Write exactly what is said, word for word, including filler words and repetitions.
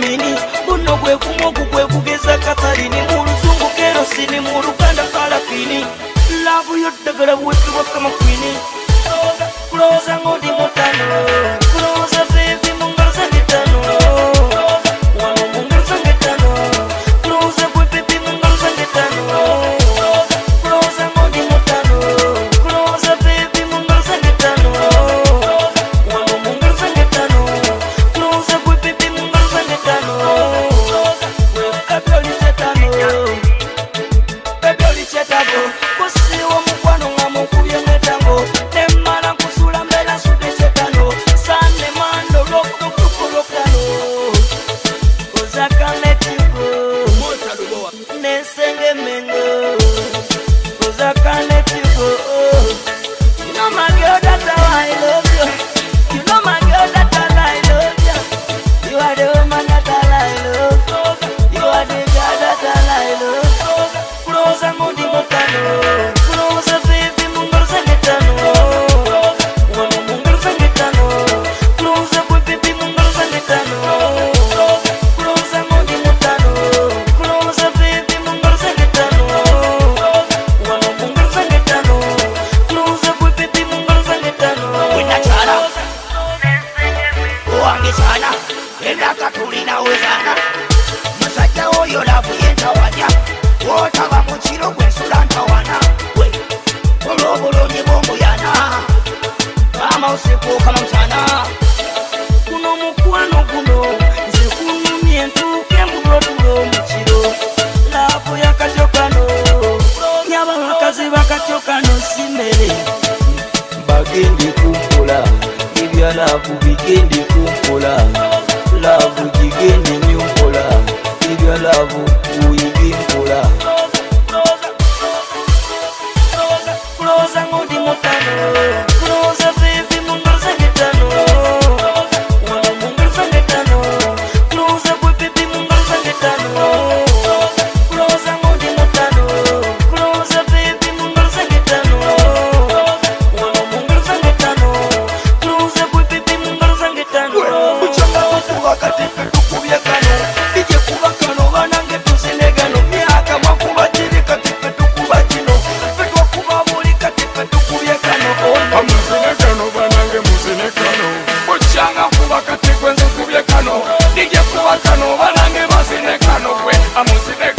Queen buno gwe kumogu gwe kugeza Katarini mu luzungu kerosini mu Luganda Kalapini love yo dagala wetu kama Queen kuloza ngodi mutano kuloza baby mungaza ngitano wano mungaza ngitano kuloza gwe baby mungaza ngitano kuloza ngodi mutano kuloza baby mungaza ngitano wano mungaza ngitano kuloza gwe baby mungaza ngitano we kaboli chetano kaboli chetano kosi wa mukwano ngamo kubye metango nemala kusula mbela sude chetano sane mando loko kukolokano kozaka metigo mota doboa nesenge mengo kozaka metigo you know my girl that I love you you know my girl that I love you you are the woman that I love you are the girl that I love kuloza ngodi motano kuloza baby mungaza ngitano wano mungaza ngitano kuloza boy baby mungaza ngitano kuloza ngodi motano kuloza baby mungaza ngitano wano mungaza ngitano kuloza boy baby mungaza ngitano wina chala owange sana enda katulina wezana musajja oyo labu yentawanya wotaba mukiro gwensula ntawana we olwobulungi bwomuyana mama usikuuka mukyana kuno mukwano guno nze kunumye ntuuke mulotulo mukiro laavu yakatyokano nyaba bakazi bakatyokano simere bagende kumpola ebya laavu bigende kumpola laavu gigende nyumpola ebya laavu uyige mpola kuloza ngodi motano kuloza baby mungaza ngitano wano mungaza ngitano kuloza boy baby mungaza ngitano kuloza ngodi motano kuloza baby mungaza ngitano wano mungaza ngitano kuloza boy baby mungaza ngitano kuchanga kukuba katika tukubya kano ije kuba kano banange tusenegano myaka mwakuba chiri katika tukuba kino fetwa kuba buli katika tukubya kano amusenegano banange musenegano kuchanga kuba katika tukubya kano ije kuba kano banange basenegano kwe amusenegano